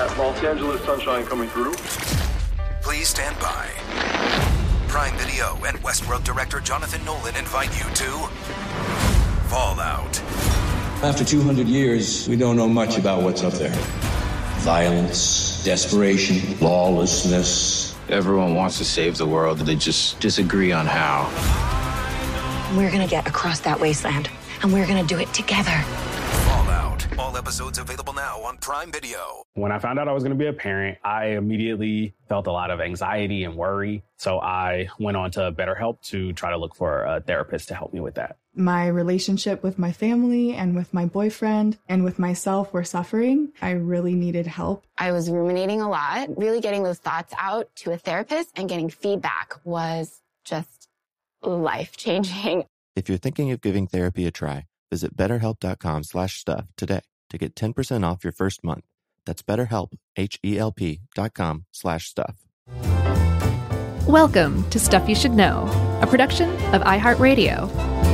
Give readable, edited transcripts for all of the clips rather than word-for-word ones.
that Los Angeles sunshine coming through. Please stand by. Prime Video and Westworld director Jonathan Nolan invite you to Fallout. After 200 years, we don't know much about what's up there. Violence, desperation, lawlessness. Everyone wants to save the world, they just disagree on how. We're gonna get across that wasteland, and we're gonna do it together. Fallout. All episodes available now on Prime Video. When I found out I was going to be a parent, I immediately felt a lot of anxiety and worry. So I went on to BetterHelp to try to look for a therapist to help me with that. My relationship with my family and with my boyfriend and with myself were suffering. I really needed help. I was ruminating a lot. Really getting those thoughts out to a therapist and getting feedback was just life-changing. If you're thinking of giving therapy a try, visit BetterHelp.com/stuff today to get 10% off your first month. That's BetterHelp, HELP.com/stuff. Welcome to Stuff You Should Know, a production of iHeartRadio.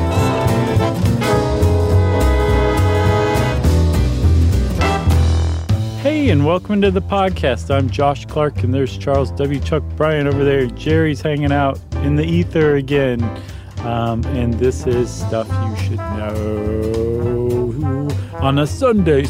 Hey, and welcome to the podcast. I'm Josh Clark, and there's Charles W. Chuck Bryan over there. Jerry's hanging out in the ether again. And this is Stuff You Should Know on a Sunday.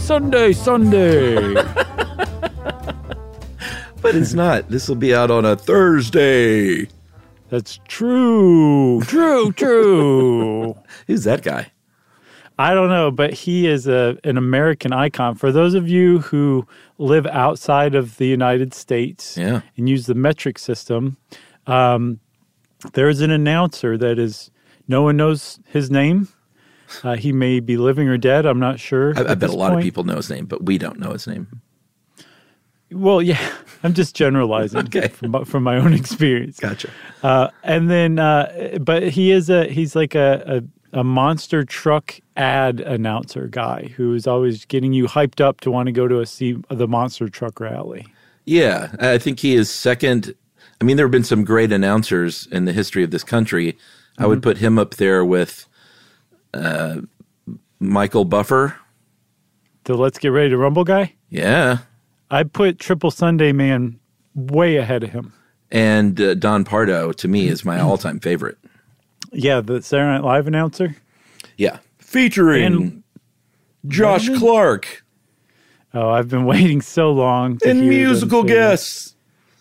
But it's not. This will be out on a Thursday. That's true. True. Who's that guy? I don't know, but he is an American icon. For those of you who live outside of the United States and use the metric system, there's an announcer that is, no one knows his name. He may be living or dead. I'm not sure. I bet a lot of people know his name, but we don't know his name. Well, yeah, I'm just generalizing from my own experience. Gotcha. And then, but he's like a monster truck ad announcer guy who is always getting you hyped up to want to go to see the monster truck rally. Yeah, I think he is second. I mean, there have been some great announcers in the history of this country. I would put him up there with Michael Buffer. The Let's Get Ready to Rumble guy? Yeah. I'd put Triple Sunday Man way ahead of him. And Don Pardo, to me, is my all-time favorite. Yeah, the Saturday Night Live announcer? Yeah. Featuring Josh Clark. Oh, I've been waiting so long to and hear musical guests.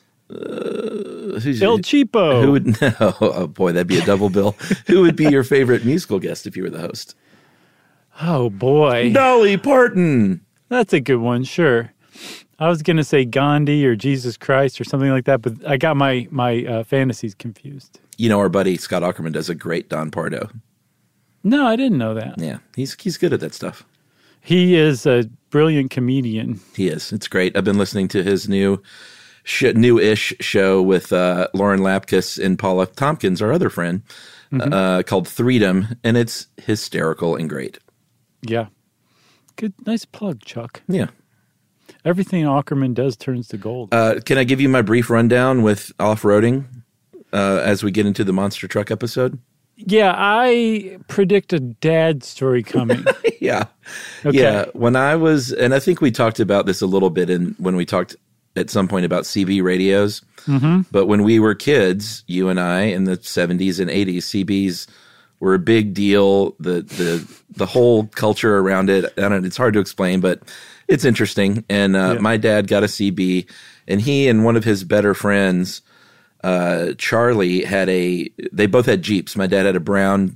El Cheapo. Who would? No, oh boy, that'd be a double bill. Who would be your favorite musical guest if you were the host? Oh boy, Dolly Parton. That's a good one. Sure, I was going to say Gandhi or Jesus Christ or something like that, but I got my fantasies confused. You know, our buddy Scott Aukerman does a great Don Pardo. No, I didn't know that. Yeah, he's good at that stuff. He is a brilliant comedian. He is. It's great. I've been listening to his new-ish show with Lauren Lapkus and Paula Tompkins, our other friend, called Threedom, and it's hysterical and great. Yeah. Good. Nice plug, Chuck. Yeah. Everything Aukerman does turns to gold. Can I give you my brief rundown with off-roading as we get into the monster truck episode? Yeah, I predict a dad story coming. Yeah. Okay. Yeah. When I was, and I think we talked about this a little bit when we talked at some point about CB radios. But when we were kids, you and I, in the 70s and 80s, CBs were a big deal. The whole culture around it, I don't know, it's hard to explain, but it's interesting. And my dad got a CB, and he and one of his better friends, Charlie, they both had Jeeps. My dad had a brown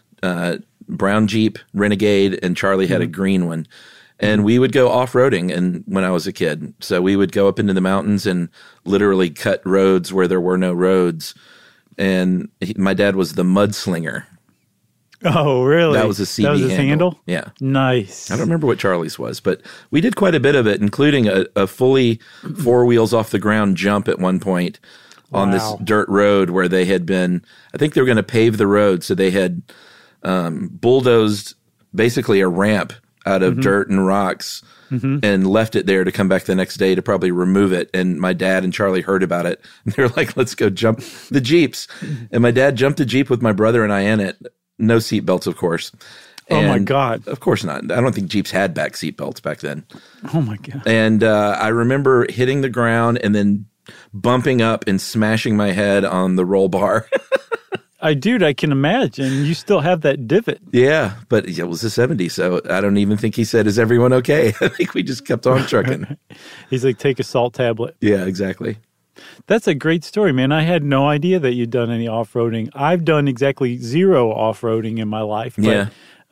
Jeep Renegade, and Charlie had a green one. And we would go off-roading when I was a kid. So we would go up into the mountains and literally cut roads where there were no roads. And my dad was the mudslinger. Oh, really? That was a CB That was his handle? Yeah. Nice. I don't remember what Charlie's was, but we did quite a bit of it, including a fully four wheels off the ground jump at one point on this dirt road where they had been, I think they were going to pave the road. So they had bulldozed basically a ramp out of dirt and rocks and left it there to come back the next day to probably remove it. And my dad and Charlie heard about it. And they were like, let's go jump the Jeeps. And my dad jumped the Jeep with my brother and I in it. No seatbelts, of course. Oh, my And God. Of course not. I don't think Jeeps had back seat belts back then. Oh, my God. And I remember hitting the ground and then bumping up and smashing my head on the roll bar. Dude, I can imagine. You still have that divot. Yeah, but it was the 70s, so I don't even think he said, "Is everyone okay?" I think we just kept on trucking. He's like, take a salt tablet. Yeah, exactly. That's a great story, man. I had no idea that you'd done any off-roading. I've done exactly zero off-roading in my life. But,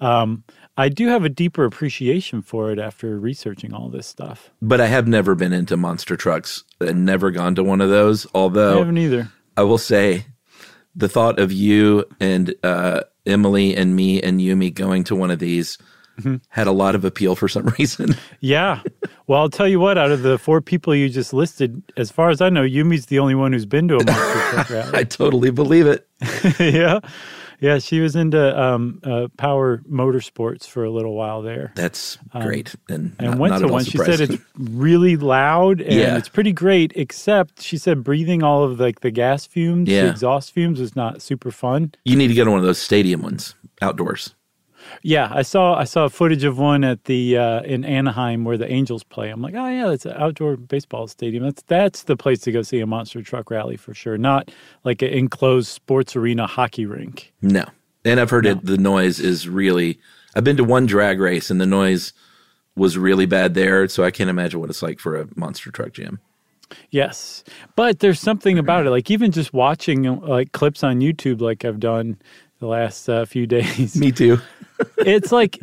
I do have a deeper appreciation for it after researching all this stuff. But I have never been into monster trucks and never gone to one of those, although I haven't either. I will say the thought of you and Emily and me and Yumi going to one of these had a lot of appeal for some reason. Yeah. Well, I'll tell you what, out of the 4 people you just listed, as far as I know, Yumi's the only one who's been to a monster truck rally. I totally believe it. Yeah. Yeah, she was into power motorsports for a little while there. That's great. And went to one. She said it's really loud and it's pretty great, except she said breathing all of like the gas fumes, the exhaust fumes is not super fun. You need to go to one of those stadium ones, outdoors. Yeah, I saw footage of one at the in Anaheim where the Angels play. I'm like, oh yeah, that's an outdoor baseball stadium. That's the place to go see a monster truck rally for sure. Not like an enclosed sports arena hockey rink. No, and I've heard the noise is really. I've been to one drag race and the noise was really bad there, so I can't imagine what it's like for a monster truck jam. Yes, but there's something about it. Like even just watching like clips on YouTube, like I've done the last few days. Me too. It's like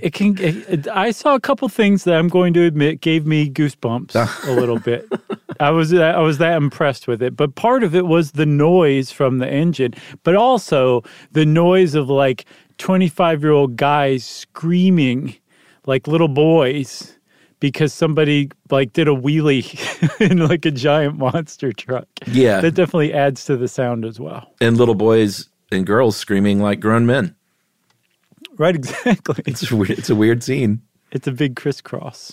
I saw a couple things that I'm going to admit gave me goosebumps a little bit. I was that impressed with it, but part of it was the noise from the engine, but also the noise of like 25-year-old guys screaming like little boys because somebody like did a wheelie in like a giant monster truck. Yeah, that definitely adds to the sound as well. And little boys and girls screaming like grown men. Right, exactly. It's a weird scene. It's a big crisscross.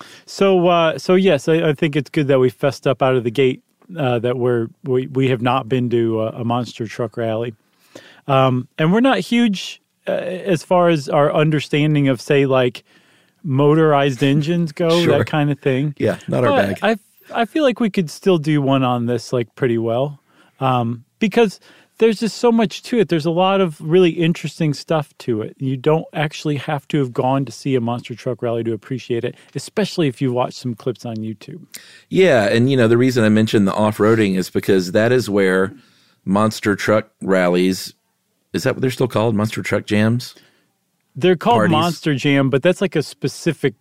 So yes, I think it's good that we fessed up out of the gate that we have not been to a monster truck rally, and we're not huge as far as our understanding of say like motorized engines go, that kind of thing. Yeah, not our bag. I feel like we could still do one on this like pretty well because there's just so much to it. There's a lot of really interesting stuff to it. You don't actually have to have gone to see a monster truck rally to appreciate it, especially if you watch some clips on YouTube. Yeah, and the reason I mentioned the off-roading is because that is where monster truck rallies, is that what they're still called? Monster truck jams? They're called Parties? Monster Jam, but that's like a specific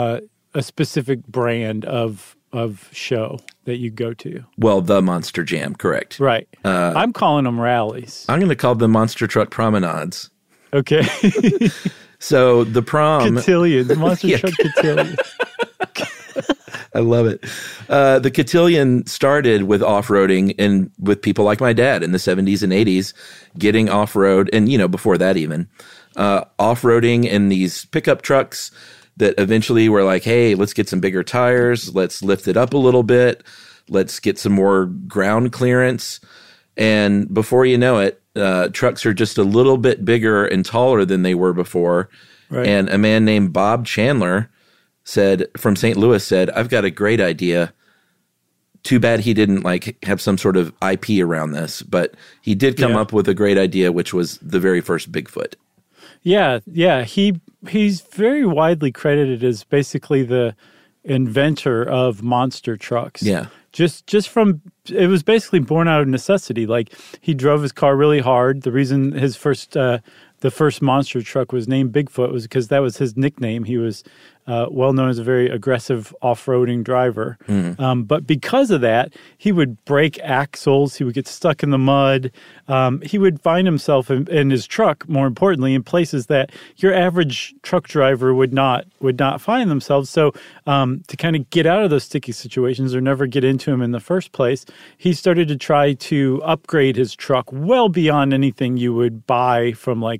brand of show that you go to. Well, the Monster Jam, correct. Right. I'm calling them rallies. I'm going to call them monster truck promenades. Okay. So the prom... Cotillions, monster truck cotillions. I love it. The cotillion started with off-roading and with people like my dad in the 70s and 80s getting off-road, and, before that even, off-roading in these pickup trucks that eventually were like, hey, let's get some bigger tires. Let's lift it up a little bit. Let's get some more ground clearance. And before you know it, trucks are just a little bit bigger and taller than they were before. Right. And a man named Bob Chandler from St. Louis said, I've got a great idea. Too bad he didn't have some sort of IP around this, but he did come up with a great idea, which was the very first Bigfoot. Yeah. He's very widely credited as basically the inventor of monster trucks. Yeah. Just from, it was basically born out of necessity. Like he drove his car really hard. The reason his the first monster truck was named Bigfoot was because that was his nickname. He was well known as a very aggressive off-roading driver. But because of that, he would break axles. He would get stuck in the mud. He would find himself in his truck, more importantly, in places that your average truck driver would not find themselves. So to kind of get out of those sticky situations or never get into them in the first place, he started to try to upgrade his truck well beyond anything you would buy from like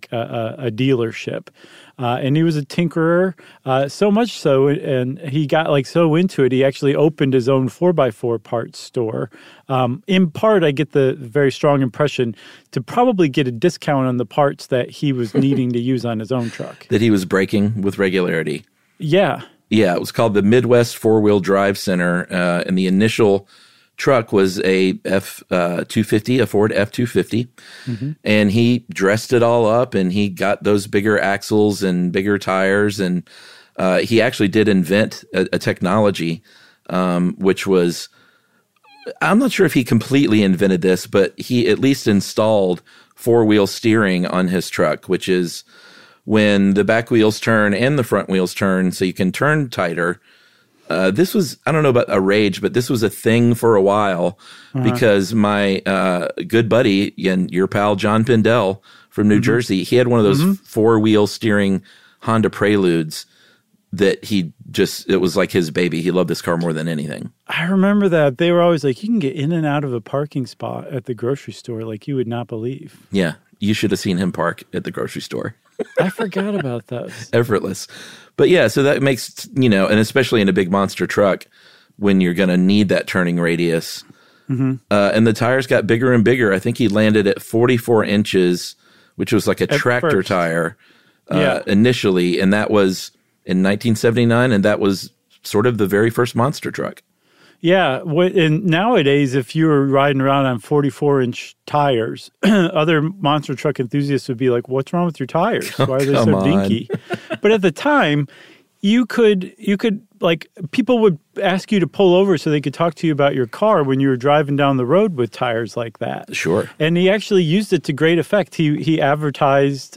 a dealership. And he was a tinkerer, so much so, and he got like so into it, he actually opened his own 4x4 parts store. In part, I get the very strong impression to probably get a discount on the parts that he was needing to use on his own truck. That he was breaking with regularity. Yeah. Yeah, it was called the Midwest Four-Wheel Drive Center, and the initial truck was a F-250, a Ford F-250, and he dressed it all up, and he got those bigger axles and bigger tires, and he actually did invent a technology, which was, I'm not sure if he completely invented this, but he at least installed four-wheel steering on his truck, which is when the back wheels turn and the front wheels turn, so you can turn tighter. This was, I don't know about a rage, but this was a thing for a while because my good buddy and your pal John Pindell from New Jersey, he had one of those four-wheel steering Honda Preludes that it was like his baby. He loved this car more than anything. I remember that. They were always like, you can get in and out of a parking spot at the grocery store like you would not believe. Yeah, you should have seen him park at the grocery store. I forgot about those. Effortless. But yeah, so that makes, and especially in a big monster truck, when you're going to need that turning radius. And the tires got bigger and bigger. I think he landed at 44 inches, which was like a tractor tire initially. And that was in 1979. And that was sort of the very first monster truck. Yeah, and nowadays, if you were riding around on 44-inch tires, other monster truck enthusiasts would be like, "What's wrong with your tires? Why are they so dinky?" But at the time, you could like people would ask you to pull over so they could talk to you about your car when you were driving down the road with tires like that. Sure. And he actually used it to great effect. He advertised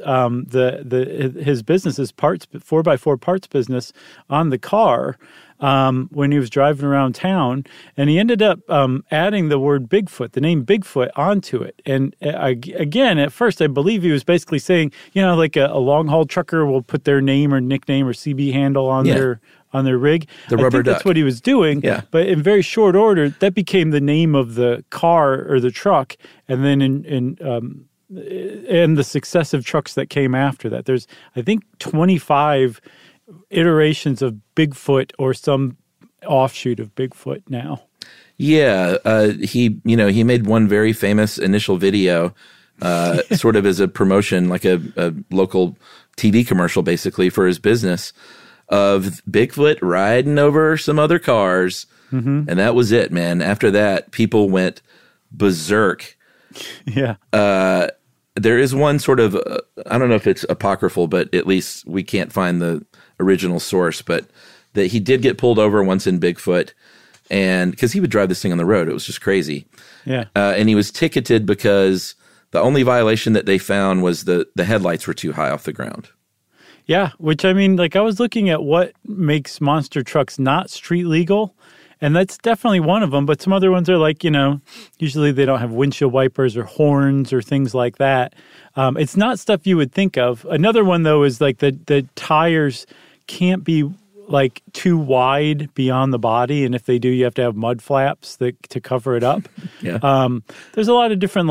his business, his 4x4 parts business on the car. When he was driving around town, and he ended up adding the word Bigfoot, the name Bigfoot, onto it. And again, at first, I believe he was basically saying, like a long-haul trucker will put their name or nickname or CB handle on their rig. The rubber duck. That's what he was doing. Yeah. But in very short order, that became the name of the car or the truck. And then in the successive trucks that came after that, there's, I think, 25 iterations of Bigfoot or some offshoot of Bigfoot now. Yeah, he made one very famous initial video, sort of as a promotion, like a local TV commercial, basically for his business, of Bigfoot riding over some other cars, and that was it, man. After that, people went berserk. Yeah. There is one sort of, I don't know if it's apocryphal, but at least we can't find the original source, but that he did get pulled over once in Bigfoot, and because he would drive this thing on the road. It was just crazy. Yeah. And he was ticketed because the only violation that they found was the headlights were too high off the ground. Yeah, which I mean, like I was looking at what makes monster trucks not street legal, and that's definitely one of them, but some other ones are like, usually they don't have windshield wipers or horns or things like that. It's not stuff you would think of. Another one, though, is like the tires can't be like too wide beyond the body, and if they do, you have to have mud flaps to cover it up. Yeah. There's a lot of different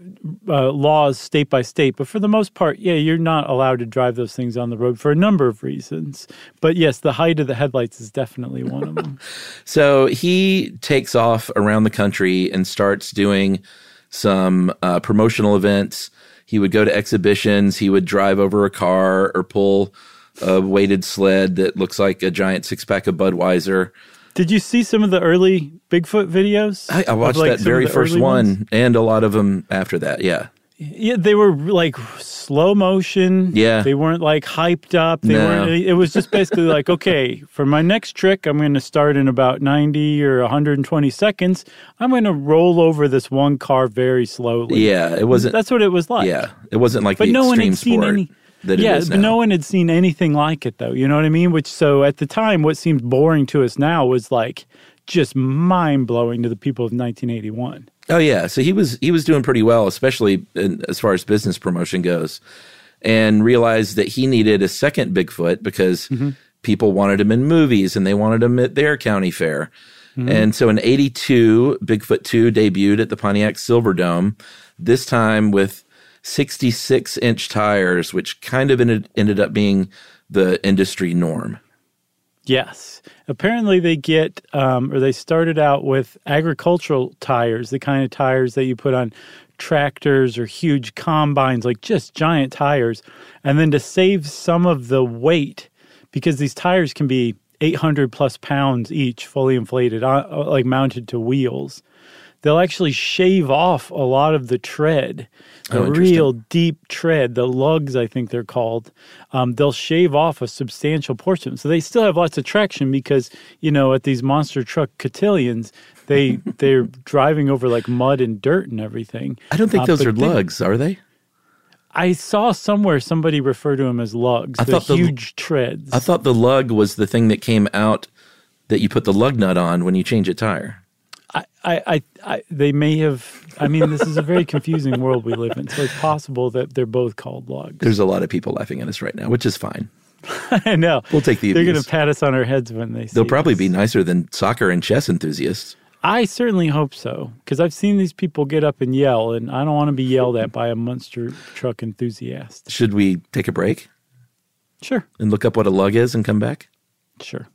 laws state by state, but for the most part, you're not allowed to drive those things on the road for a number of reasons. But yes, the height of the headlights is definitely one of them. So he takes off around the country and starts doing some promotional events. He would go to exhibitions. He would drive over a car or pull a weighted sled that looks like a giant six-pack of Budweiser. Did you see some of the early Bigfoot videos? I watched that very first one and a lot of them after that, yeah. Yeah, they were like slow motion. Yeah. They weren't like hyped up. It was just basically like, okay, for my next trick, I'm going to start in about 90 or 120 seconds. I'm going to roll over this one car very slowly. Yeah, it wasn't. That's what it was like. Yeah, it wasn't like the extreme sport. That yeah, it is but no one had seen anything like it, though. You know what I mean? So at the time, what seemed boring to us now was like just mind-blowing to the people of 1981. Oh, yeah. So he was doing pretty well, especially as far as business promotion goes, and realized that he needed a second Bigfoot because people wanted him in movies and they wanted him at their county fair. And so in 82, Bigfoot 2 debuted at the Pontiac Silverdome, this time with 66-inch tires, which kind of ended up being the industry norm. Yes. Apparently they get, or they started out with agricultural tires, the kind of tires that you put on tractors or huge combines, like just giant tires. And then to save some of the weight, because these tires can be 800 plus pounds each, fully inflated, like mounted to wheels, they'll actually shave off a lot of the tread, the real deep tread, the lugs, I think they're called. They'll shave off a substantial portion. So they still have lots of traction because, at these monster truck cotillions, they're driving over like mud and dirt and everything. I don't think those are lugs, are they? I saw somewhere somebody refer to them as lugs, huge treads. I thought the lug was the thing that came out that you put the lug nut on when you change a tire. They may have. I mean, this is a very confusing world we live in, so it's possible that they're both called lugs. There's a lot of people laughing at us right now, which is fine. I know. We'll take the abuse. They're going to pat us on our heads when they see They'll probably be nicer than soccer and chess enthusiasts. I certainly hope so, because I've seen these people get up and yell, and I don't want to be yelled at by a monster truck enthusiast. Should we take a break? Sure. And look up what a lug is and come back? Sure.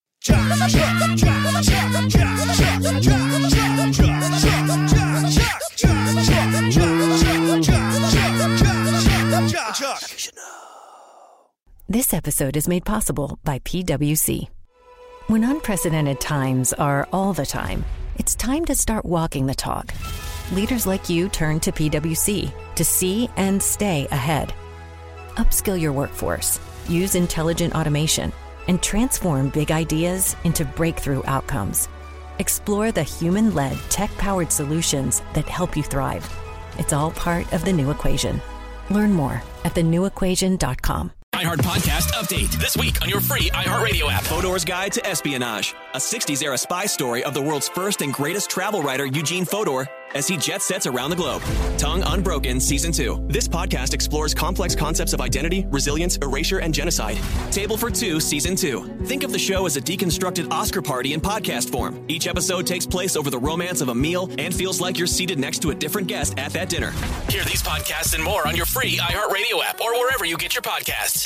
This episode is made possible by PwC. When unprecedented times are all the time, it's time to start walking the talk. Leaders like you turn to PwC to see and stay ahead. Upskill your workforce, use intelligent automation, and transform big ideas into breakthrough outcomes. Explore the human-led, tech-powered solutions that help you thrive. It's all part of The New Equation. Learn more at thenewequation.com. iHeart Podcast Update. This week on your free iHeartRadio app. Fodor's Guide to Espionage. A 60s-era spy story of the world's first and greatest travel writer, Eugene Fodor, as he jet sets around the globe. Tongue Unbroken Season 2. This podcast explores complex concepts of identity, resilience, erasure, and genocide. Table for Two Season 2. Think of the show as a deconstructed Oscar party in podcast form. Each episode takes place over the romance of a meal and feels like you're seated next to a different guest at that dinner. Hear these podcasts and more on your free iHeartRadio app or wherever you get your podcasts.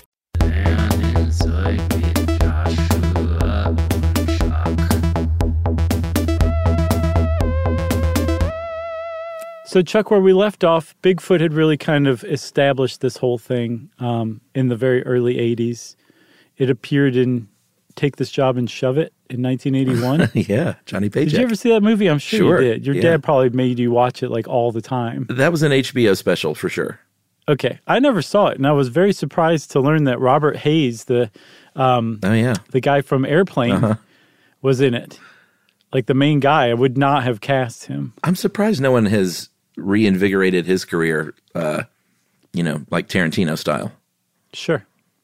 So, Chuck, where we left off, Bigfoot had really kind of established this whole thing in the very early 80s. It appeared in Take This Job and Shove It in 1981. Yeah, Johnny Paycheck. Did you ever see that movie? I'm sure you did. Your dad probably made you watch it like all the time. That was an HBO special for sure. Okay. I never saw it, and I was very surprised to learn that Robert Hayes, the guy from Airplane, was in it. Like the main guy. I would not have cast him. I'm surprised no one has reinvigorated his career, like Tarantino style. Sure.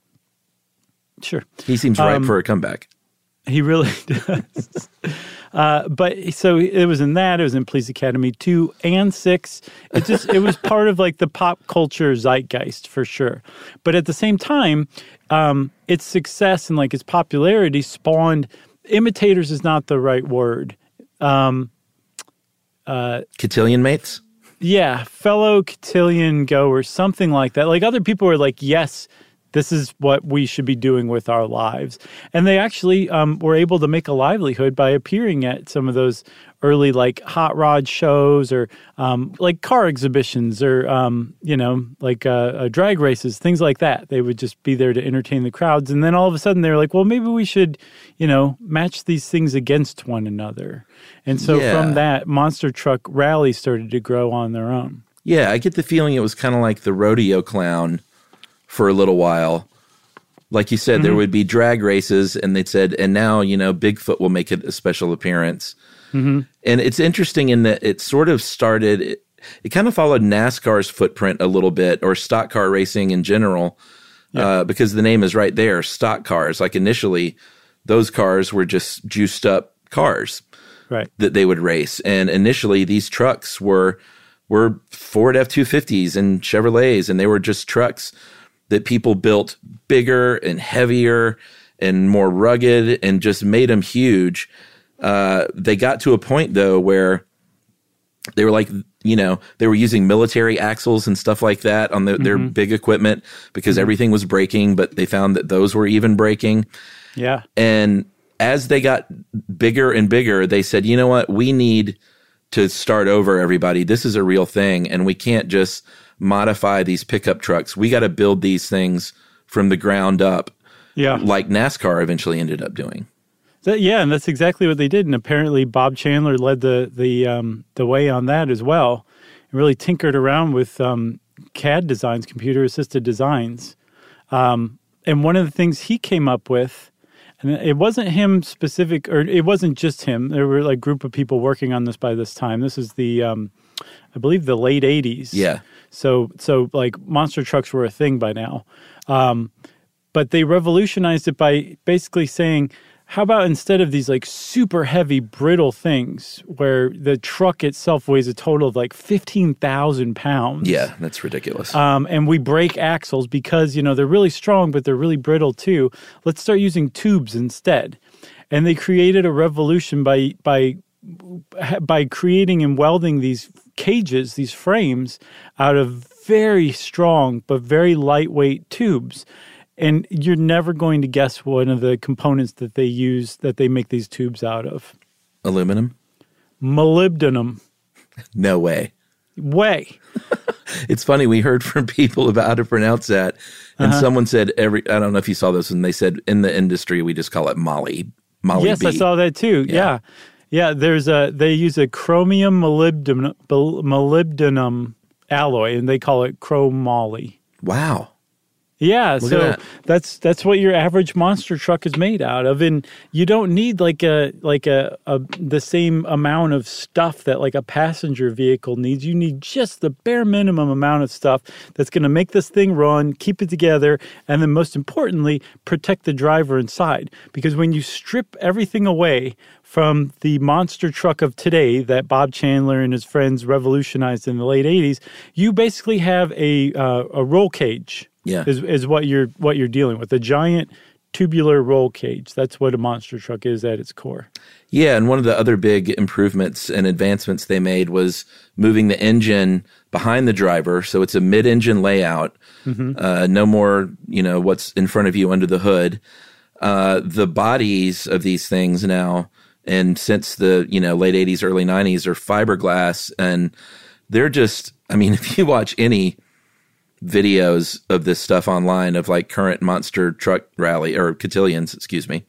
He seems ripe for a comeback. He really does. But so it was in that. It was in Police Academy 2 and 6. It was part of like the pop culture zeitgeist for sure. But at the same time, its success and like its popularity spawned imitators is not the right word. Cotillion mates? Yeah, fellow cotillion goers, something like that. Like other people were like, yes, this is what we should be doing with our lives. And they actually were able to make a livelihood by appearing at some of those early like hot rod shows or like car exhibitions or, drag races, things like that. They would just be there to entertain the crowds. And then all of a sudden they were like, well, maybe we should, match these things against one another. And so from that, monster truck rallies started to grow on their own. Yeah, I get the feeling it was kind of like the rodeo clown for a little while. Like you said, there would be drag races, and they said, and now, Bigfoot will make it a special appearance. Mm-hmm. And it's interesting in that it sort of started, it kind of followed NASCAR's footprint a little bit, or stock car racing in general, because the name is right there, stock cars. Like initially, those cars were just juiced up cars that they would race. And initially, these trucks were Ford F-250s and Chevrolets, and they were just trucks that people built bigger and heavier and more rugged and just made them huge. They got to a point, though, where They were like, they were using military axles and stuff like that on their big equipment because everything was breaking, but they found that those were even breaking. Yeah. And as they got bigger and bigger, they said, you know what? We need to start over, everybody. This is a real thing, and we can't just modify these pickup trucks. We got to build these things from the ground up, like NASCAR eventually ended up doing. And that's exactly what they did. And apparently Bob Chandler led the way on that as well, and really tinkered around with CAD designs, computer-assisted designs. And one of the things he came up with, and it wasn't him specific, or it wasn't just him. There were like a group of people working on this by this time. This is the, I believe, the late 80s. Yeah. So like monster trucks were a thing by now. But they revolutionized it by basically saying, how about instead of these like super heavy, brittle things where the truck itself weighs a total of like 15,000 pounds? Yeah, that's ridiculous. And we break axles because, they're really strong, but they're really brittle too. Let's start using tubes instead. And they created a revolution by creating and welding these cages, these frames, out of very strong but very lightweight tubes. And you're never going to guess one of the components that they use, that they make these tubes out of. Aluminum? Molybdenum. No way. It's funny. We heard from people about how to pronounce that. And someone said I don't know if you saw this, and they said in the industry, we just call it Molly. Yes, B. I saw that too. Yeah. They use a chromium molybdenum alloy, and they call it chromoly. Wow. Yeah, Look so that's what your average monster truck is made out of, and you don't need the same amount of stuff that like a passenger vehicle needs. You need just the bare minimum amount of stuff that's going to make this thing run, keep it together, and then most importantly, protect the driver inside. Because when you strip everything away from the monster truck of today that Bob Chandler and his friends revolutionized in the late 80s, you basically have a roll cage. Yeah. Is what you're dealing with. A giant tubular roll cage. That's what a monster truck is at its core. Yeah, and one of the other big improvements and advancements they made was moving the engine behind the driver, so it's a mid-engine layout. No more, what's in front of you under the hood. The bodies of these things now, and since the late 80s, early 90s, are fiberglass, and they're just, if you watch any videos of this stuff online of like current monster truck rally or cotillions, excuse me.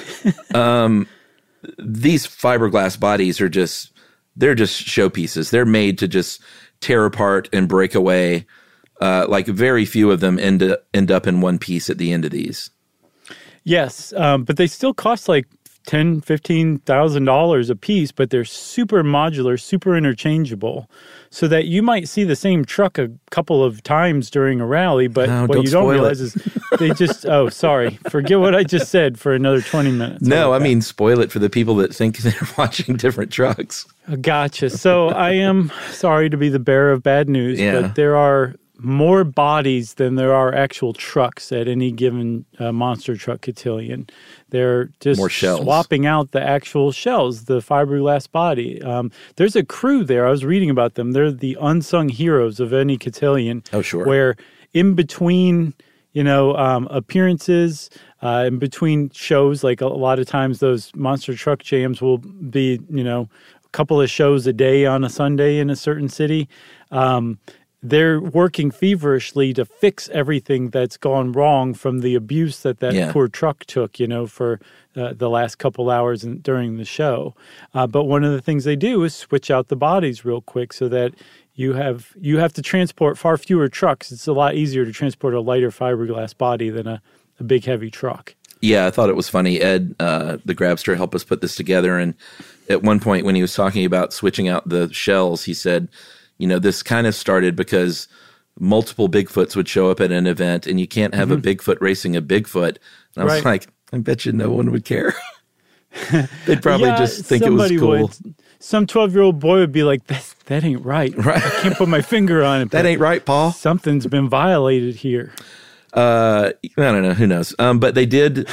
These fiberglass bodies are they're just showpieces. They're made to just tear apart and break away. Like very few of them end up in one piece at the end of these. Yes. But they still cost like $10,000, $15,000 a piece, but they're super modular, super interchangeable, so that you might see the same truck a couple of times during a rally, but what you don't realize is they just, forget what I just said for another 20 minutes. No, spoil it for the people that think they're watching different trucks. Gotcha. So I am sorry to be the bearer of bad news, but there are more bodies than there are actual trucks at any given monster truck cotillion. They're just swapping out the actual shells, the fiberglass body. There's a crew there. I was reading about them. They're the unsung heroes of any cotillion. Oh, sure. Where in between, appearances, in between shows, like a lot of times those monster truck jams will be, a couple of shows a day on a Sunday in a certain city. They're working feverishly to fix everything that's gone wrong from the abuse that poor truck took, for the last couple hours during the show. But one of the things they do is switch out the bodies real quick so that you have to transport far fewer trucks. It's a lot easier to transport a lighter fiberglass body than a big, heavy truck. Yeah, I thought it was funny. Ed, the Grabster, helped us put this together. And at one point when he was talking about switching out the shells, he said, this kind of started because multiple Bigfoots would show up at an event, and you can't have a Bigfoot racing a Bigfoot. And I was like, I bet you no one would care. They'd probably just think it was cool. Would. Some 12-year-old boy would be like, that ain't right. I can't put my finger on it. That ain't right, Paul. Something's been violated here. I don't know. Who knows? But they did.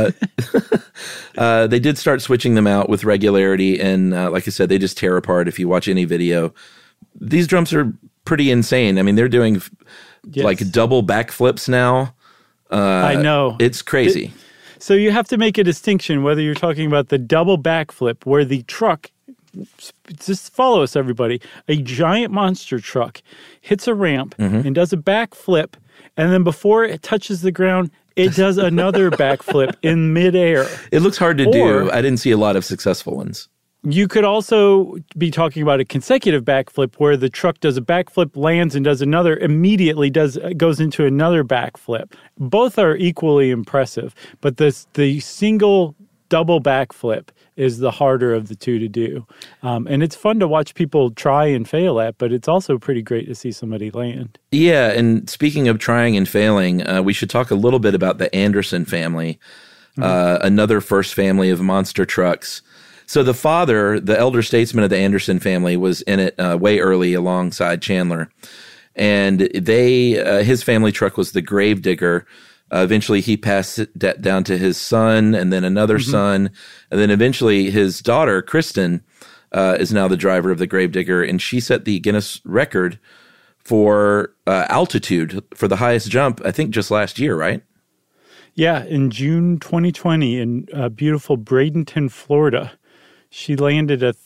They did start switching them out with regularity, and like I said, they just tear apart. If you watch any video, these drums are pretty insane. I mean, they're doing like double backflips now. I know, it's crazy. So you have to make a distinction whether you're talking about the double backflip, where the truck. Just follow us, everybody. A giant monster truck hits a ramp and does a backflip, and then before it touches the ground, it does another backflip in midair. It looks hard to do. I didn't see a lot of successful ones. You could also be talking about a consecutive backflip where the truck does a backflip, lands, and does another, immediately goes into another backflip. Both are equally impressive, but the single double backflip is the harder of the two to do. And it's fun to watch people try and fail at, but it's also pretty great to see somebody land. Yeah, and speaking of trying and failing, we should talk a little bit about the Anderson family, another first family of monster trucks. So the father, the elder statesman of the Anderson family, was in it way early alongside Chandler. And his family truck was the Gravedigger. Eventually, he passed it down to his son and then another son. And then eventually his daughter, Kristen, is now the driver of the Gravedigger. And she set the Guinness record for altitude for the highest jump, I think just last year, right? Yeah, in June 2020 in beautiful Bradenton, Florida. She landed a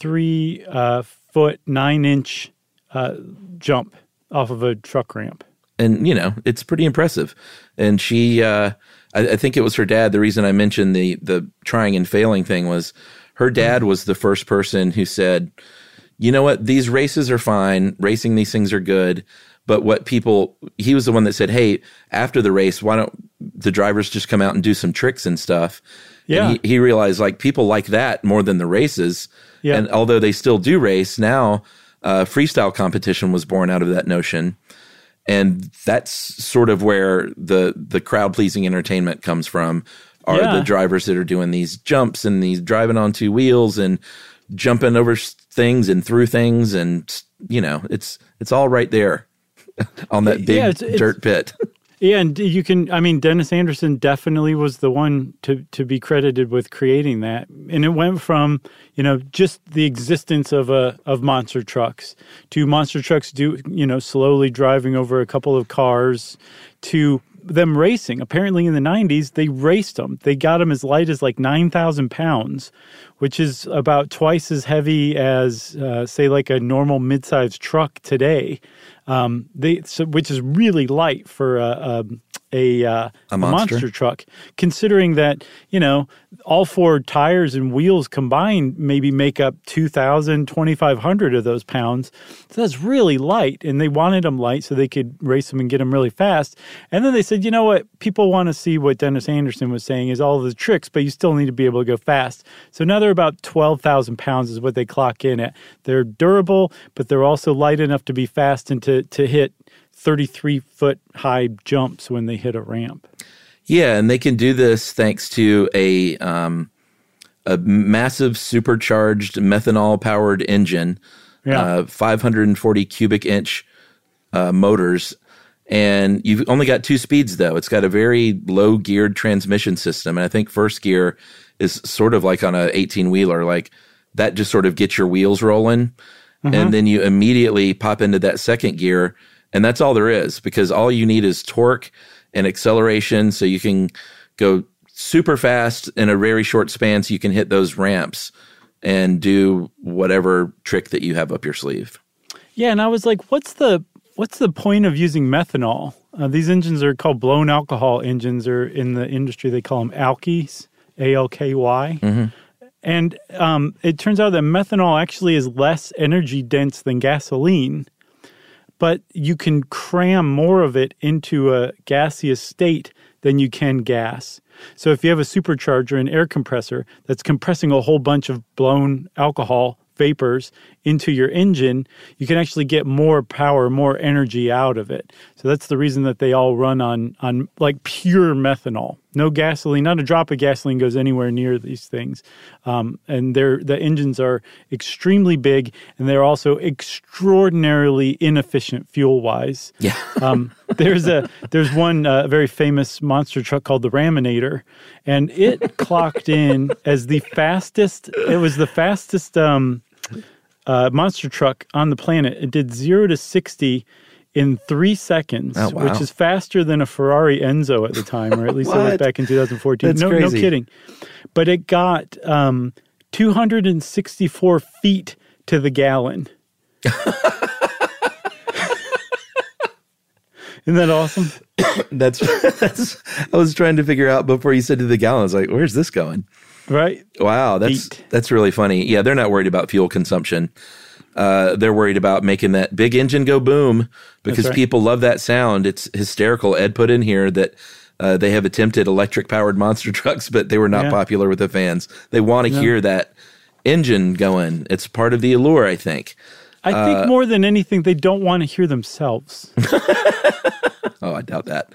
33-foot, 9-inch jump off of a truck ramp. And, it's pretty impressive. And she, I think it was her dad. The reason I mentioned the trying and failing thing was her dad was the first person who said, you know what, these races are fine. Racing these things are good. But he was the one that said, hey, after the race, why don't the drivers just come out and do some tricks and stuff? Yeah. And he realized people like that more than the races. Yeah. And although they still do race now, freestyle competition was born out of that notion. And that's sort of where the crowd-pleasing entertainment comes from, are the drivers that are doing these jumps and these driving on two wheels and jumping over things and through things. And, it's all right there on that big dirt pit. Yeah, and Dennis Anderson definitely was the one to be credited with creating that. And it went from, just the existence of monster trucks to monster trucks slowly driving over a couple of cars to them racing. Apparently in the 90s, they raced them. They got them as light as like 9,000 pounds, which is about twice as heavy as, say, like a normal mid-sized truck today. Which is really light for a monster truck, considering that, all four tires and wheels combined maybe make up 2,000, 2,500 of those pounds. So that's really light. And they wanted them light so they could race them and get them really fast. And then they said, you know what? People want to see what Dennis Anderson was saying is all the tricks, but you still need to be able to go fast. So now they're about 12,000 pounds is what they clock in at. They're durable, but they're also light enough to be fast and to hit 33-foot high jumps when they hit a ramp. Yeah, and they can do this thanks to a massive supercharged methanol-powered engine, 540 cubic inch motors, and you've only got 2 speeds, though. It's got a very low-geared transmission system, and I think first gear is sort of like on an 18-wheeler, like that just sort of gets your wheels rolling, and then you immediately pop into that second gear, and that's all there is, because all you need is torque and acceleration, so you can go super fast in a very short span, so you can hit those ramps and do whatever trick that you have up your sleeve. Yeah, and I was like, what's the point of using methanol? These engines are called blown alcohol engines, or in the industry they call them alkies, A-L-K-Y. And it turns out that methanol actually is less energy dense than gasoline, but you can cram more of it into a gaseous state than you can gas. So if you have a supercharger, an air compressor, that's compressing a whole bunch of blown alcohol vapors into your engine, you can actually get more power, more energy out of it. So that's the reason that they all run on like pure methanol, No gasoline, not a drop of gasoline goes anywhere near these things. And the engines are extremely big, and they're also extraordinarily inefficient fuel-wise. Yeah. There's one very famous monster truck called the Raminator, and it clocked in as the fastest. It was the fastest monster truck on the planet. It did 0 to 60 in 3 seconds, which is faster than a Ferrari Enzo at the time, or at least it was back in 2014. That's no crazy. No kidding. But it got 264 feet to the gallon. Isn't that awesome? That's I was trying to figure out before you said to the gallon. I was like, where's this going? Right. Wow, that's really funny. Yeah, they're not worried about fuel consumption. They're worried about making that big engine go boom because people love that sound. It's hysterical. Ed put in here that they have attempted electric-powered monster trucks, but they were not popular with the fans. They want to hear that engine going. It's part of the allure, I think. I think more than anything, they don't want to hear themselves. Oh, I doubt that.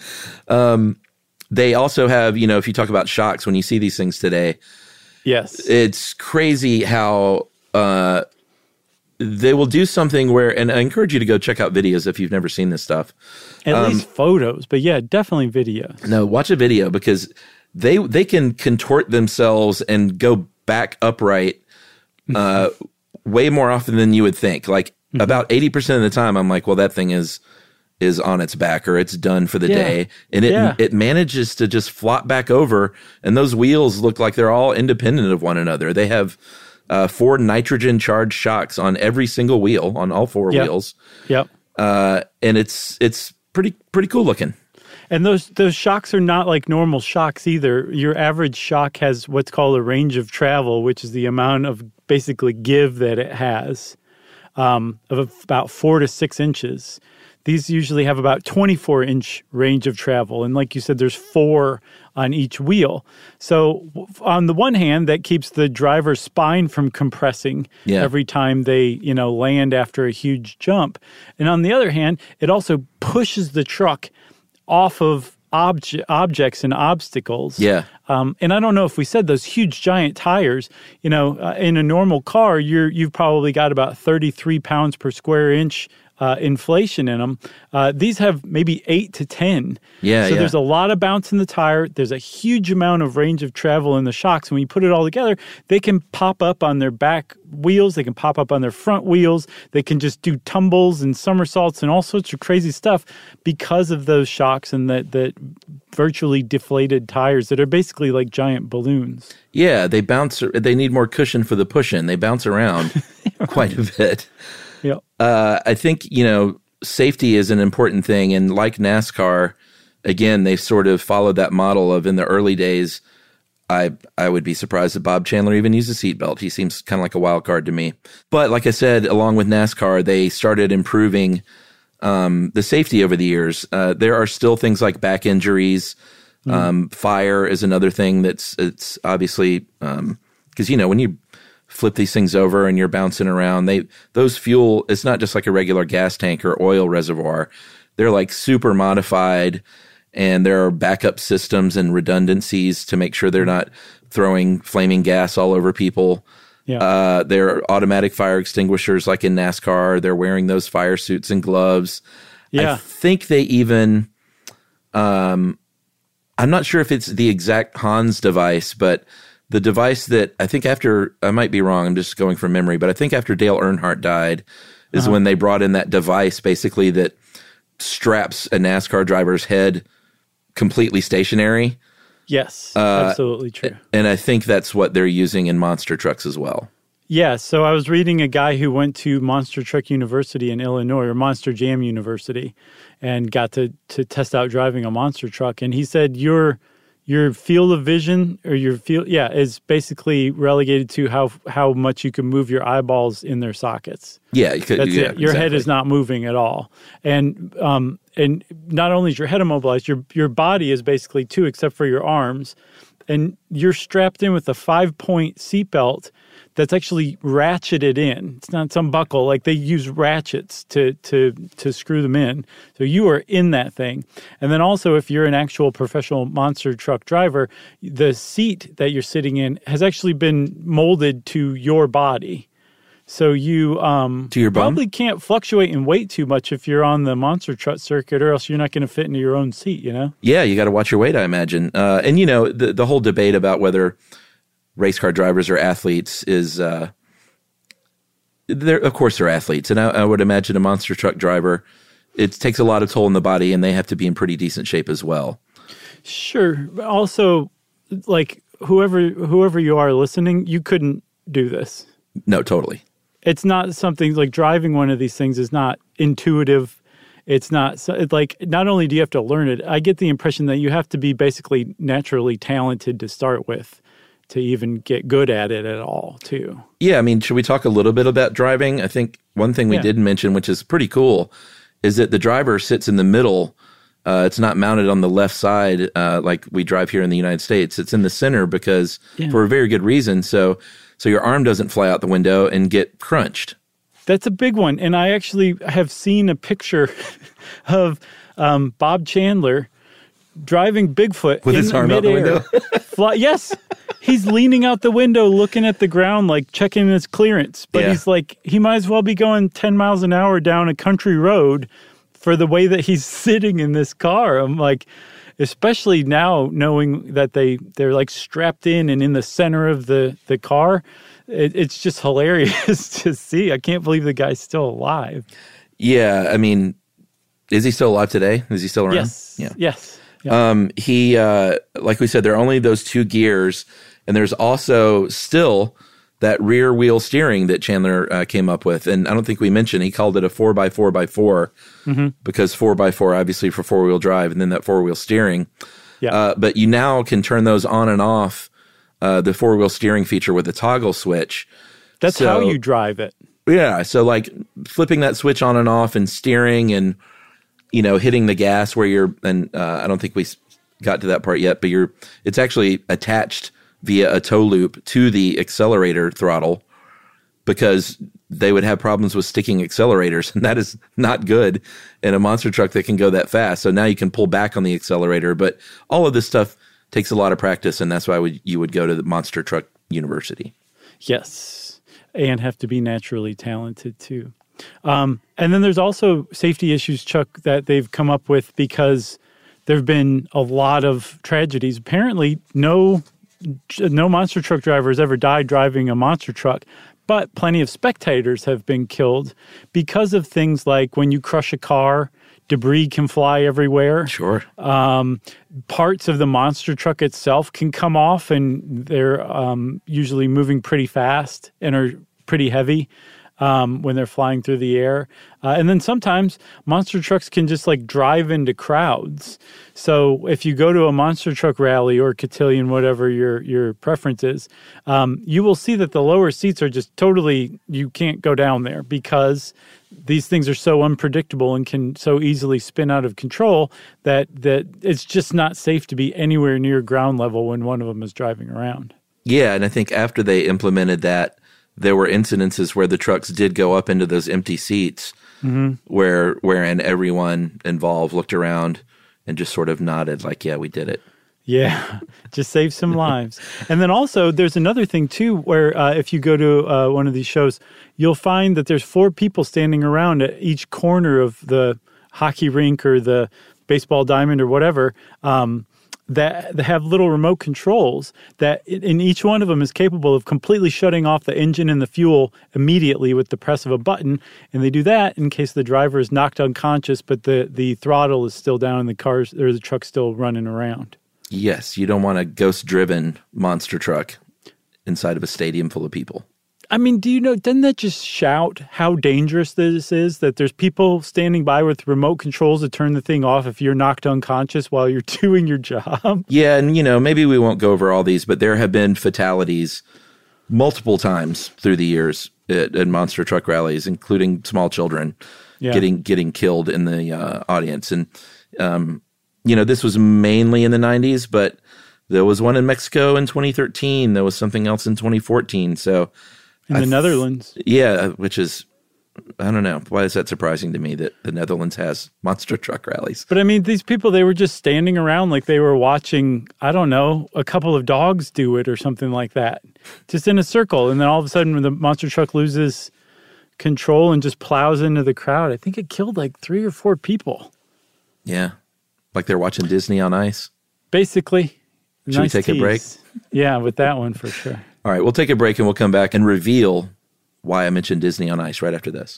They also have, if you talk about shocks, when you see these things today, yes, it's crazy how they will do something where, and I encourage you to go check out videos if you've never seen this stuff. At least photos, but yeah, definitely videos. No, watch a video because they can contort themselves and go back upright way more often than you would think. Like about 80% of the time, I'm like, well, that thing is on its back or it's done for the day. And it manages to just flop back over. And those wheels look like they're all independent of one another. They have 4 nitrogen charged shocks on every single wheel, on all 4 wheels. Yep. And it's pretty cool looking. And those shocks are not like normal shocks either. Your average shock has what's called a range of travel, which is the amount of basically give that it has, of about 4 to 6 inches. These usually have about 24-inch range of travel. And like you said, there's 4 on each wheel. So on the one hand, that keeps the driver's spine from compressing every time they, land after a huge jump. And on the other hand, it also pushes the truck off of objects and obstacles. Yeah. And I don't know if we said those huge giant tires, in a normal car, you've probably got about 33 pounds per square inch inflation in them. These have maybe 8 to 10. Yeah. So there's a lot of bounce in the tire. There's a huge amount of range of travel in the shocks. When you put it all together, they can pop up on their back wheels. They can pop up on their front wheels. They can just do tumbles and somersaults and all sorts of crazy stuff because of those shocks and that virtually deflated tires that are basically like giant balloons. Yeah, they bounce. They need more cushion for the push-in. They bounce around quite a bit. Yeah. I think, safety is an important thing. And like NASCAR, again, they've sort of followed that model of in the early days, I would be surprised if Bob Chandler even used a seatbelt. He seems kind of like a wild card to me. But like I said, along with NASCAR, they started improving the safety over the years. There are still things like back injuries. Fire is another thing it's obviously because, when you flip these things over and you're bouncing around, those fuel, it's not just like a regular gas tank or oil reservoir. They're like super modified, and there are backup systems and redundancies to make sure they're not throwing flaming gas all over people. Yeah. There are automatic fire extinguishers like in NASCAR. They're wearing those fire suits and gloves. Yeah. I think they even, I'm not sure if it's the exact Hans device, but the device that I think after, I might be wrong, I'm just going from memory, but I think after Dale Earnhardt died is when they brought in that device basically that straps a NASCAR driver's head completely stationary. Yes, absolutely true. And I think that's what they're using in monster trucks as well. Yeah, so I was reading a guy who went to Monster Truck University in Illinois, or Monster Jam University, and got to test out driving a monster truck. And he said your field of vision, or is basically relegated to how much you can move your eyeballs in their sockets. Yeah, you could, that's it. Your head is not moving at all, and not only is your head immobilized, your body is basically too, except for your arms. and you're strapped in with a 5-point seatbelt that's actually ratcheted in. It's not some buckle. Like they use ratchets to screw them in. So you are in that thing. And then also, if you're an actual professional monster truck driver, the seat that you're sitting in has actually been molded to your body. So you to your bum? Probably can't fluctuate in weight too much if you're on the monster truck circuit, or else you're not going to fit into your own seat, you know? Yeah, you got to watch your weight, I imagine. And, you know, the whole debate about whether race car drivers are athletes is, of course they're athletes. And I would imagine a monster truck driver, it takes a lot of toll on the body, and they have to be in pretty decent shape as well. Sure. Also, like, whoever you are listening, you couldn't do this. No, totally. It's not something like driving one of these things is not intuitive. It's not like, not only do you have to learn it, I get the impression that you have to be basically naturally talented to start with to even get good at it at all, too. Yeah, I mean, should we talk a little bit about driving? I think one thing we didn't mention, which is pretty cool, is that the driver sits in the middle. It's not mounted on the left side like we drive here in the United States. It's in the center because for a very good reason. So your arm doesn't fly out the window and get crunched. That's a big one. And I actually have seen a picture of Bob Chandler driving Bigfoot with his arm out the window. Yes. He's leaning out the window looking at the ground, like checking his clearance. But he's like, he might as well be going 10 miles an hour down a country road for the way that he's sitting in this car. I'm like, especially now knowing that they're like strapped in and in the center of the car, it's just hilarious to see. I can't believe the guy's still alive. Yeah, I mean, is he still alive today? Is he still around? Yes. Yeah. Yes. Yeah. He, like we said, there are only those two gears, and there's also still that rear wheel steering that Chandler came up with. And I don't think we mentioned, he called it a 4x4x4 because 4x4 obviously for four-wheel drive, and then that four-wheel steering. Yeah. But you now can turn those on and off, the four-wheel steering feature with a toggle switch. That's how you drive it. Yeah. So like flipping that switch on and off and steering and, you know, hitting the gas where you're, and I don't think we got to that part yet, but it's actually attached via a tow loop to the accelerator throttle because they would have problems with sticking accelerators, and that is not good in a monster truck that can go that fast. So now you can pull back on the accelerator, but all of this stuff takes a lot of practice, and that's why you would go to the Monster Truck University. Yes, and have to be naturally talented too. And then there's also safety issues, Chuck, that they've come up with because there have been a lot of tragedies. Apparently, no monster truck driver has ever died driving a monster truck, but plenty of spectators have been killed because of things like when you crush a car, debris can fly everywhere. Sure. Parts of the monster truck itself can come off, and they're usually moving pretty fast and are pretty heavy when they're flying through the air. And then sometimes monster trucks can just like drive into crowds. So if you go to a monster truck rally or cotillion, whatever your preference is, you will see that the lower seats are just totally, you can't go down there because these things are so unpredictable and can so easily spin out of control that it's just not safe to be anywhere near ground level when one of them is driving around. Yeah, and I think after they implemented that, there were incidences where the trucks did go up into those empty seats wherein everyone involved looked around and just sort of nodded like, yeah, we did it. Yeah, just save some lives. And then also there's another thing too, where if you go to one of these shows, you'll find that there's 4 people standing around at each corner of the hockey rink or the baseball diamond or whatever, that have little remote controls that in each one of them is capable of completely shutting off the engine and the fuel immediately with the press of a button. And they do that in case the driver is knocked unconscious, but the throttle is still down and the truck's still running around. Yes, you don't want a ghost-driven monster truck inside of a stadium full of people. I mean, doesn't that just shout how dangerous this is, that there's people standing by with remote controls to turn the thing off if you're knocked unconscious while you're doing your job? Yeah, and, maybe we won't go over all these, but there have been fatalities multiple times through the years at monster truck rallies, including small children getting killed in the audience. And, this was mainly in the 90s, but There was one in Mexico in 2013. There was something else in 2014. So in the Netherlands. Yeah, which is, I don't know. Why is that surprising to me that the Netherlands has monster truck rallies? But I mean, these people, they were just standing around like they were watching, I don't know, a couple of dogs do it or something like that. Just in a circle. And then all of a sudden, when the monster truck loses control and just plows into the crowd, I think it killed like 3 or 4 people. Yeah. Like they're watching Disney on Ice. Basically. Should we take a break? Yeah, with that one for sure. All right, we'll take a break and we'll come back and reveal why I mentioned Disney on Ice right after this.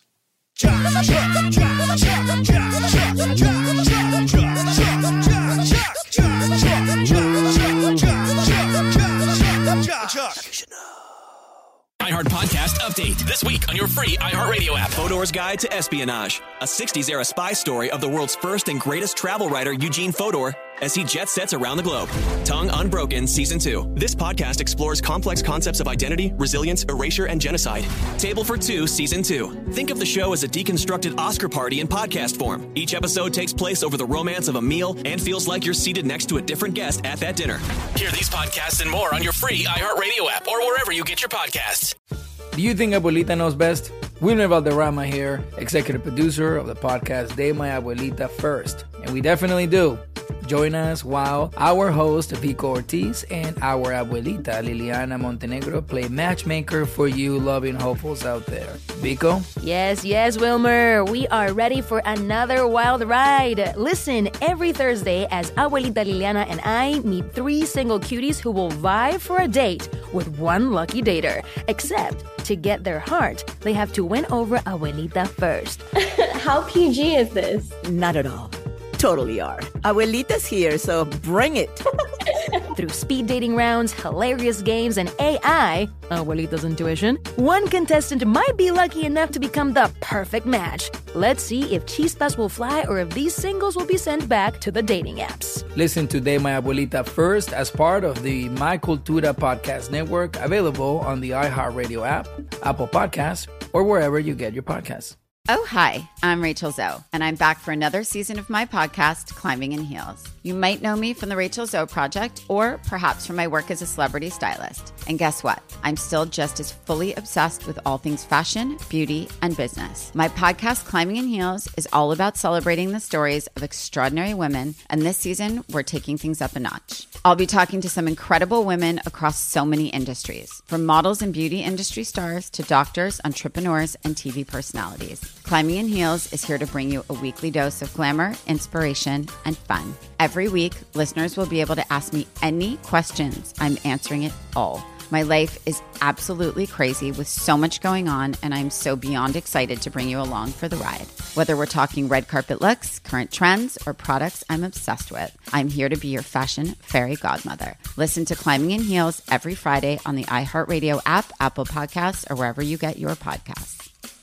iHeart Podcast Update. This week on your free iHeartRadio app. Fodor's Guide to Espionage. A 60s-era spy story of the world's first and greatest travel writer, Eugene Fodor, as he jet sets around the globe. Tongue Unbroken Season 2. This podcast explores complex concepts of identity, resilience, erasure, and genocide. Table for Two Season 2. Think of the show as a deconstructed Oscar party in podcast form. Each episode takes place over the romance of a meal and feels like you're seated next to a different guest at that dinner. Hear these podcasts and more on your free iHeartRadio app or wherever you get your podcasts. Do you think Abuelita knows best? Wilmer Valderrama here, executive producer of the podcast De My Abuelita First. And we definitely do. Join us while our host, Vico Ortiz, and our abuelita, Liliana Montenegro, play matchmaker for you loving hopefuls out there. Vico? Yes, Wilmer. We are ready for another wild ride. Listen every Thursday as Abuelita Liliana and I meet 3 single cuties who will vie for a date with one lucky dater. Except, to get their heart, they have to win over Abuelita first. How PG is this? Not at all. Totally are. Abuelita's here, so bring it. Through speed dating rounds, hilarious games, and AI, Abuelita's intuition, one contestant might be lucky enough to become the perfect match. Let's see if Chispas will fly or if these singles will be sent back to the dating apps. Listen to De My Abuelita First as part of the My Cultura podcast network, available on the iHeartRadio app, Apple Podcasts, or wherever you get your podcasts. Oh, hi, I'm Rachel Zoe, and I'm back for another season of my podcast, Climbing in Heels. You might know me from the Rachel Zoe Project, or perhaps from my work as a celebrity stylist. And guess what? I'm still just as fully obsessed with all things fashion, beauty, and business. My podcast, Climbing in Heels, is all about celebrating the stories of extraordinary women, and this season, we're taking things up a notch. I'll be talking to some incredible women across so many industries, from models and beauty industry stars to doctors, entrepreneurs, and TV personalities. Climbing in Heels is here to bring you a weekly dose of glamour, inspiration, and fun. Every week, listeners will be able to ask me any questions. I'm answering it all. My life is absolutely crazy with so much going on, and I'm so beyond excited to bring you along for the ride. Whether we're talking red carpet looks, current trends, or products I'm obsessed with, I'm here to be your fashion fairy godmother. Listen to Climbing in Heels every Friday on the iHeartRadio app, Apple Podcasts, or wherever you get your podcasts.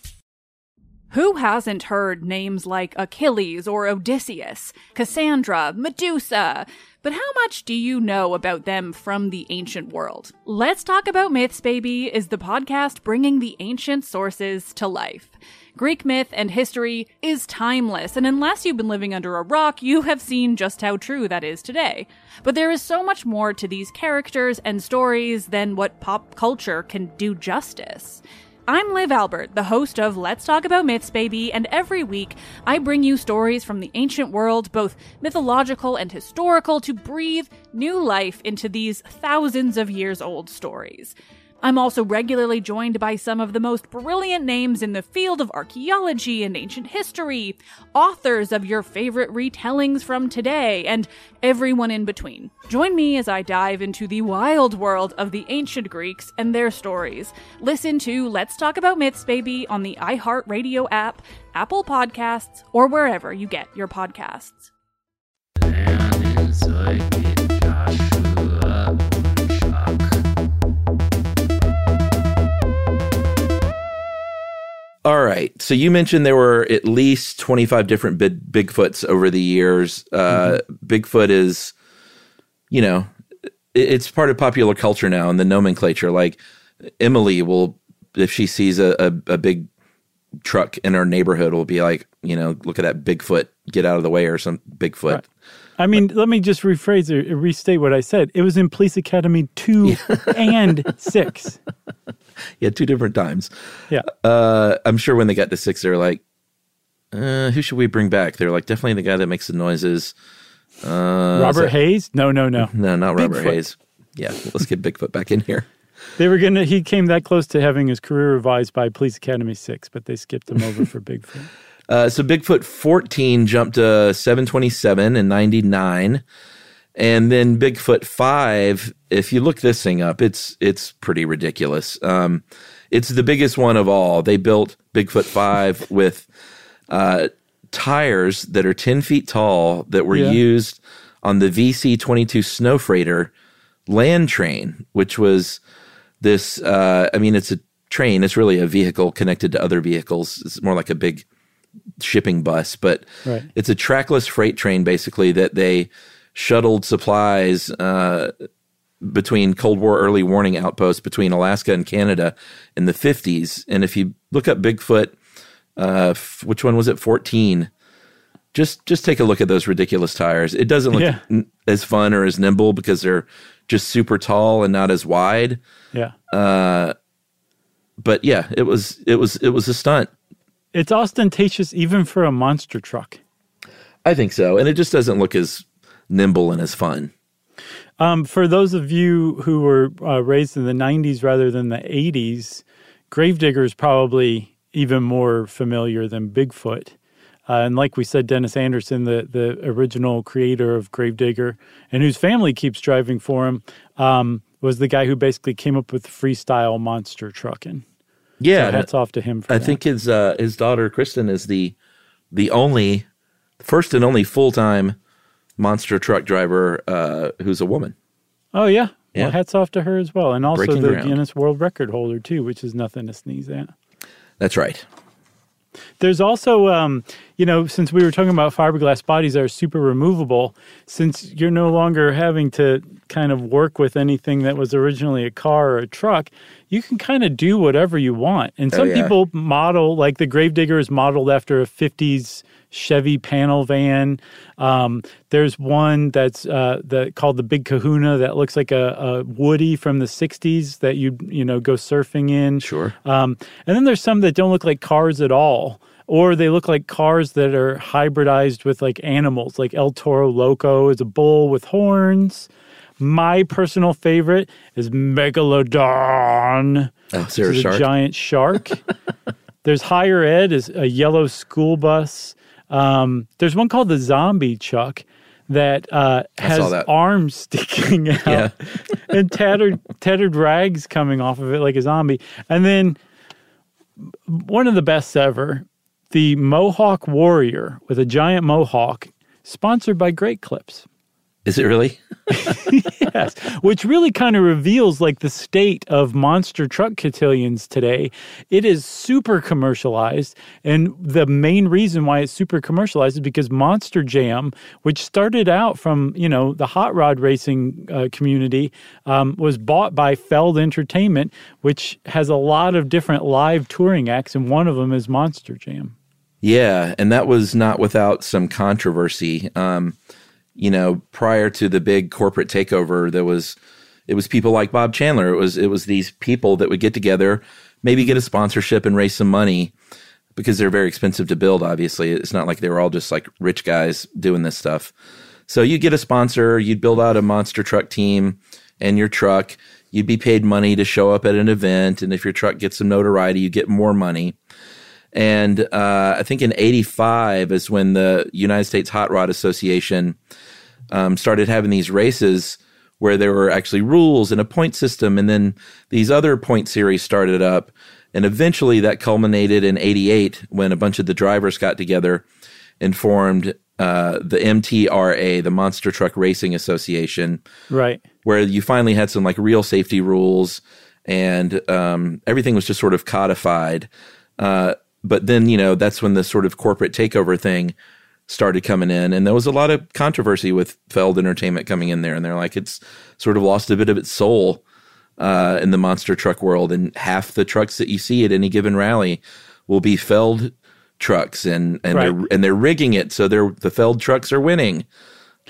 Who hasn't heard names like Achilles or Odysseus, Cassandra, Medusa? But how much do you know about them from the ancient world? Let's Talk About Myths, Baby is the podcast bringing the ancient sources to life. Greek myth and history is timeless, and unless you've been living under a rock, you have seen just how true that is today. But there is so much more to these characters and stories than what pop culture can do justice. I'm Liv Albert, the host of Let's Talk About Myths, Baby, and every week I bring you stories from the ancient world, both mythological and historical, to breathe new life into these thousands of years old stories. I'm also regularly joined by some of the most brilliant names in the field of archaeology and ancient history, authors of your favorite retellings from today, and everyone in between. Join me as I dive into the wild world of the ancient Greeks and their stories. Listen to Let's Talk About Myths, Baby on the iHeartRadio app, Apple Podcasts, or wherever you get your podcasts. All right. So you mentioned there were at least 25 different Bigfoots over the years. Bigfoot is, you know, it's part of popular culture now and the nomenclature. Like Emily will, if she sees a big truck in her neighborhood, will be like, you know, look at that Bigfoot, get out of the way, or some Bigfoot. I mean, let me just rephrase or restate what I said. It was in Police Academy 2 and 6. Yeah, 2 different times. Yeah. I'm sure when they got to 6, they're like, who should we bring back? They're like, definitely the guy that makes the noises. Robert Hayes? No. No, not Robert Bigfoot. Hayes. Yeah, let's get Bigfoot back in here. He came that close to having his career revised by Police Academy 6, but they skipped him over for Bigfoot. So Bigfoot 14 jumped to 727 in 99. And then Bigfoot 5, if you look this thing up, it's pretty ridiculous. It's the biggest one of all. They built Bigfoot 5 with tires that are 10 feet tall that were used on the VC-22 Snow Freighter land train, which was this, it's a train. It's really a vehicle connected to other vehicles. It's more like a big shipping bus, but it's a trackless freight train basically that they shuttled supplies between Cold War early warning outposts between Alaska and Canada in the 50s. And if you look up Bigfoot, which one was it? 14. Just take a look at those ridiculous tires. It doesn't look as fun or as nimble because they're just super tall and not as wide. Yeah. But yeah, it was a stunt. It's ostentatious even for a monster truck. I think so. And it just doesn't look as nimble and as fun. For those of you who were raised in the 90s rather than the 80s, Gravedigger is probably even more familiar than Bigfoot. And like we said, Dennis Anderson, the original creator of Gravedigger, and whose family keeps driving for him, was the guy who basically came up with freestyle monster trucking. Yeah, so hats off to him for that. I think his daughter Kristen is the first and only full-time monster truck driver who's a woman. Oh yeah. Well, hats off to her as well, and also Breaking the ground. Guinness World Record holder too, which is nothing to sneeze at. That's right. There's also, since we were talking about fiberglass bodies that are super removable, since you're no longer having to kind of work with anything that was originally a car or a truck, you can kind of do whatever you want. And some people model, like the Gravedigger is modeled after a 50s Chevy panel van. There's one that's called the Big Kahuna that looks like a Woody from the 60s that you go surfing in. Sure. And then there's some that don't look like cars at all, or they look like cars that are hybridized with like animals, like El Toro Loco is a bull with horns. My personal favorite is Megalodon. Oh, is there a shark? Giant shark. There's Higher Ed is a yellow school bus. There's one called the Zombie Chuck that has arms sticking out and tattered rags coming off of it like a zombie. And then one of the best ever, the Mohawk Warrior with a giant mohawk, sponsored by Great Clips. Is it really? Yes, which really kind of reveals like the state of monster truck cotillions today. It is super commercialized, and the main reason why it's super commercialized is because Monster Jam, which started out from the hot rod racing community, was bought by Feld Entertainment, which has a lot of different live touring acts, and one of them is Monster Jam. Yeah, and that was not without some controversy. Prior to the big corporate takeover, it was people like Bob Chandler. It was these people that would get together, maybe get a sponsorship and raise some money because they're very expensive to build. Obviously, it's not like they were all just like rich guys doing this stuff. So you get a sponsor, you'd build out a monster truck team and your truck, you'd be paid money to show up at an event. And if your truck gets some notoriety, you get more money. And I think in 85 is when the United States Hot Rod Association started having these races where there were actually rules and a point system. And then these other point series started up. And eventually that culminated in 88 when a bunch of the drivers got together and formed the MTRA, the Monster Truck Racing Association. Right. Where you finally had some like real safety rules and everything was just sort of codified. But then, that's when the sort of corporate takeover thing started coming in. And there was a lot of controversy with Feld Entertainment coming in there. And they're like, it's sort of lost a bit of its soul in the monster truck world. And half the trucks that you see at any given rally will be Feld trucks. And they're rigging it so the Feld trucks are winning.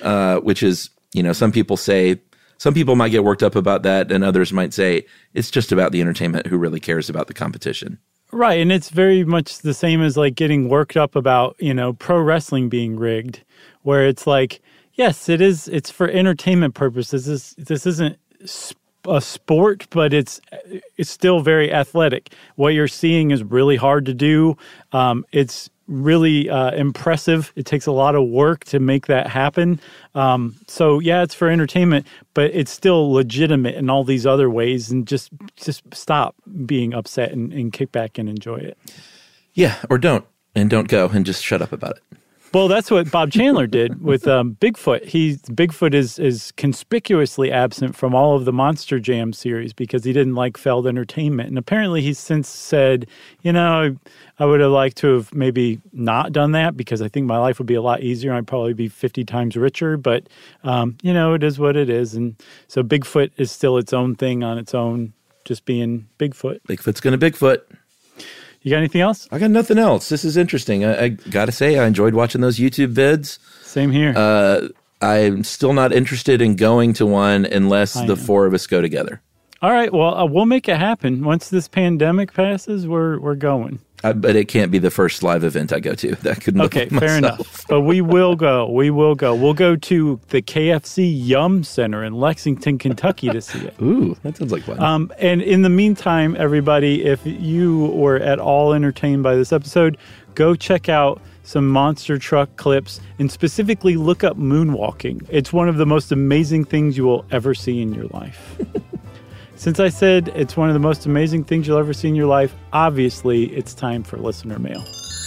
which is, some people might get worked up about that, and others might say it's just about the entertainment. Who really cares about the competition? Right. And it's very much the same as like getting worked up about, pro wrestling being rigged, where it's like, yes, it is. It's for entertainment purposes. This isn't a sport, but it's still very athletic. What you're seeing is really hard to do. It's really impressive. It takes a lot of work to make that happen. So yeah, it's for entertainment, but it's still legitimate in all these other ways. And just stop being upset and kick back and enjoy it. Yeah, or don't go and just shut up about it. Well, that's what Bob Chandler did with Bigfoot. Bigfoot is conspicuously absent from all of the Monster Jam series because he didn't like Feld Entertainment. And apparently he's since said, I would have liked to have maybe not done that because I think my life would be a lot easier. I'd probably be 50 times richer. But, it is what it is. And so Bigfoot is still its own thing on its own, just being Bigfoot. Bigfoot's going to Bigfoot. You got anything else? I got nothing else. This is interesting. I got to say, I enjoyed watching those YouTube vids. Same here. I'm still not interested in going to one unless the four of us go together. All right. Well, we'll make it happen. Once this pandemic passes, we're going. But it can't be the first live event I go to. That could okay, fair enough. But we will go. We'll go to the KFC Yum Center in Lexington, Kentucky to see it. Ooh, that sounds like fun. And in the meantime, everybody, if you were at all entertained by this episode, go check out some monster truck clips and specifically look up moonwalking. It's one of the most amazing things you will ever see in your life. Since I said it's one of the most amazing things you'll ever see in your life, obviously it's time for listener mail.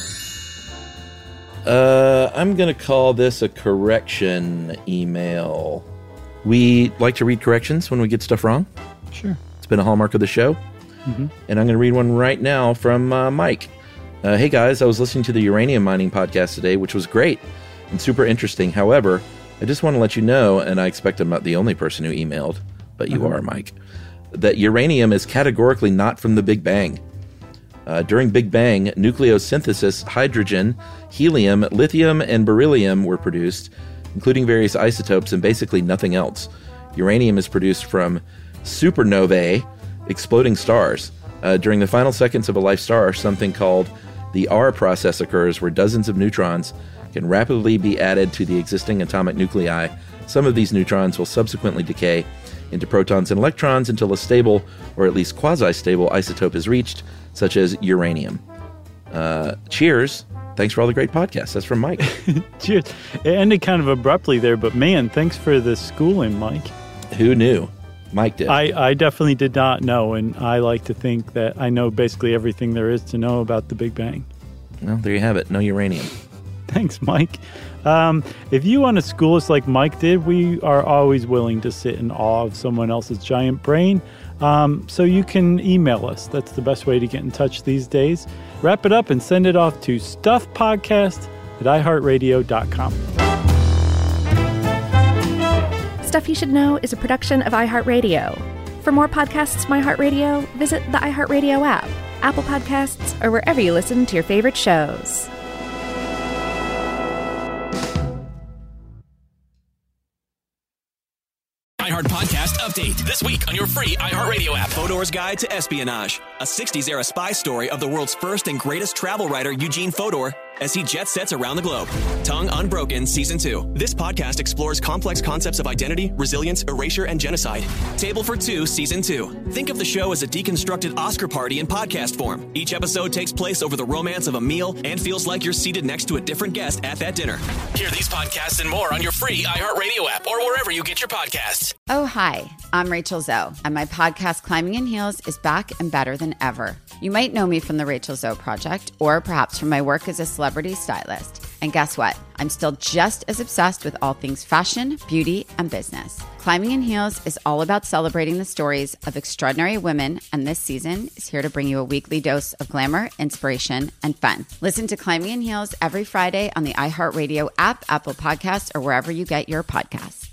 I'm going to call this a correction email. We like to read corrections when we get stuff wrong. Sure. It's been a hallmark of the show. Mm-hmm. And I'm going to read one right now from Mike. Hey guys, I was listening to the uranium mining podcast today, which was great and super interesting. However, I just want to let you know, and I expect I'm not the only person who emailed, but you are, Mike, that uranium is categorically not from the Big Bang. During Big Bang, nucleosynthesis, hydrogen, helium, lithium, and beryllium were produced, including various isotopes and basically nothing else. Uranium is produced from supernovae, exploding stars. During the final seconds of a life star, something called the R process occurs where dozens of neutrons can rapidly be added to the existing atomic nuclei. Some of these neutrons will subsequently decay into protons and electrons until a stable, or at least quasi-stable, isotope is reached, such as uranium. Cheers. Thanks for all the great podcasts. That's from Mike. Cheers. It ended kind of abruptly there, but man, thanks for the schooling, Mike. Who knew? Mike did. I definitely did not know, and I like to think that I know basically everything there is to know about the Big Bang. Well, there you have it. No uranium. Thanks, Mike. If you want to school us like Mike did, we are always willing to sit in awe of someone else's giant brain. So you can email us. That's the best way to get in touch these days. Wrap it up and send it off to stuffpodcast@iheartradio.com. Stuff You Should Know is a production of iHeartRadio. For more podcasts from iHeartRadio, visit the iHeartRadio app, Apple Podcasts, or wherever you listen to your favorite shows. iHeart Podcast Update. This week on your free iHeartRadio app. Fodor's Guide to Espionage. A 60s-era spy story of the world's first and greatest travel writer, Eugene Fodor, as he jet sets around the globe. Tongue Unbroken Season 2. This podcast explores complex concepts of identity, resilience, erasure, and genocide. Table for Two Season 2. Think of the show as a deconstructed Oscar party in podcast form. Each episode takes place over the romance of a meal and feels like you're seated next to a different guest at that dinner. Hear these podcasts and more on your free iHeartRadio app or wherever you get your podcasts. Oh, hi. I'm Rachel Zoe, and my podcast, Climbing in Heels, is back and better than ever. You might know me from the Rachel Zoe Project, or perhaps from my work as a celebrity stylist. And guess what? I'm still just as obsessed with all things fashion, beauty, and business. Climbing in Heels is all about celebrating the stories of extraordinary women, and this season is here to bring you a weekly dose of glamour, inspiration, and fun. Listen to Climbing in Heels every Friday on the iHeartRadio app, Apple Podcasts, or wherever you get your podcasts.